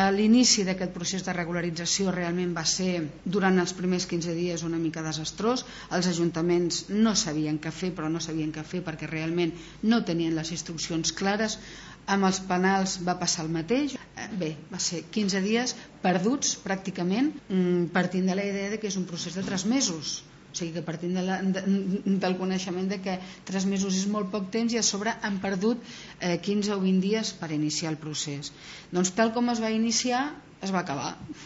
L'inici d'aquest procés de regularització realment va ser durant els primers 15 dies una mica desastrós. Els ajuntaments no sabien què fer, però no sabien què fer perquè realment no tenien les instruccions clares. Amb els penals va passar el mateix. Va ser 15 dies perduts pràcticament, partint de la idea que és un procés de 3 mesos. O sigui que partint del coneixement de que 3 mesos és molt poc temps i a sobre han perdut 15 o 20 dies per iniciar el procés. Doncs tal com es va iniciar es va acabar.